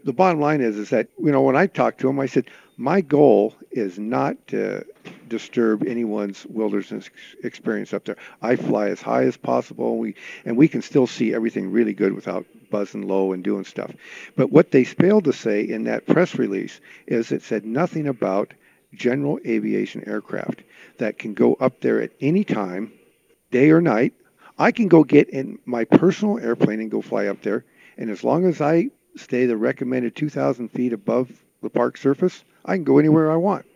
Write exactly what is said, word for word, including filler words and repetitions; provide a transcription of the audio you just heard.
The bottom line is, is that, you know, when I talked to him, I said, my goal is not to disturb anyone's wilderness experience up there. I fly as high as possible, and we and we can still see everything really good without buzzing low and doing stuff. But what they failed to say in that press release is it said nothing about general aviation aircraft that can go up there at any time, day or night. I can go get in my personal airplane and go fly up there, and as long as I stay the recommended two thousand feet above the park surface, I can go anywhere I want.